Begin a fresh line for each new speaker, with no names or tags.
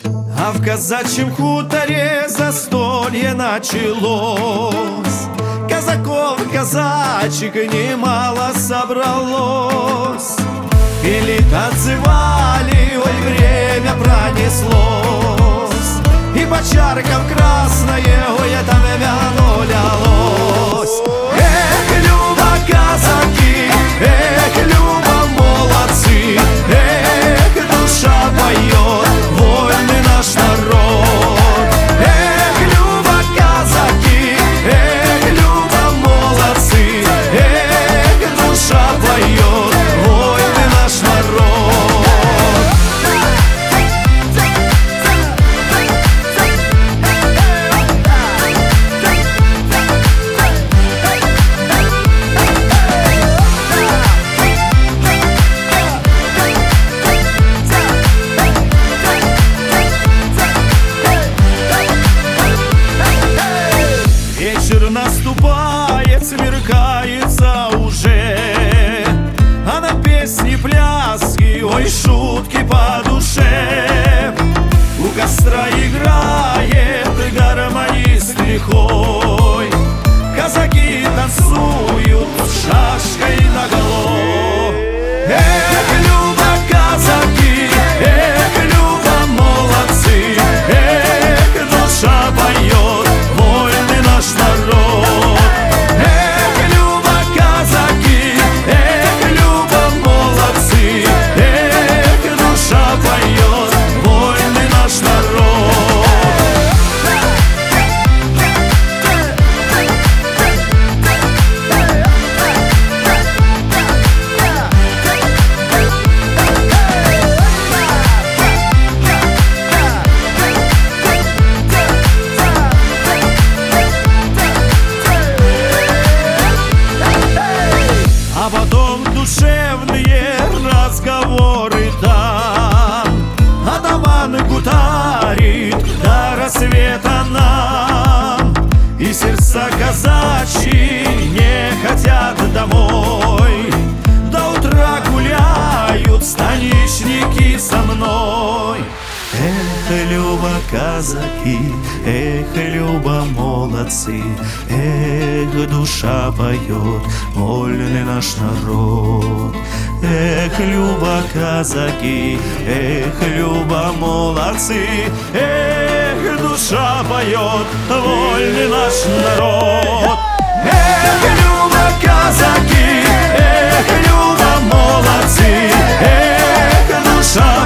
А в казачьем хуторе застолье началось. Казаков, казачек немало собралось. Пели, танцевали, ой, время пронеслось. И по чаркам красное, ой, там вино лилось. Эх, Люба, казаки, эх, Люба, молодцы, эх, душа поет, вольный наш народ. Эх, Люба, казаки, эх, Люба, молодцы, эх, душа поет, вольный наш народ. Вечер наступает, смеркается уже, а на песни, пляски, ой, шутки по душе. У костра играет гармонист лихой, казаки танцуют шашкой наголо. Эх, Люба, казаки, эх, Люба, молодцы, эх, душа поет, вольный наш народ. Эх, Люба, казаки, эх, Люба, молодцы, эх, душа поет, вольный наш народ. А потом душевные разговоры там. Атаман гутарит до рассвета нам. И сердца казачьи не хотят домой. До утра гуляют станичники со мной. Эх, Люба, казаки, эх, Люба, молодцы, эх, душа поет, вольный наш народ. Эх, Люба, казаки, эх, Люба, молодцы, эх, душа поет, вольный наш народ. Эх, Люба, казаки, эх, Люба, молодцы, эх, душа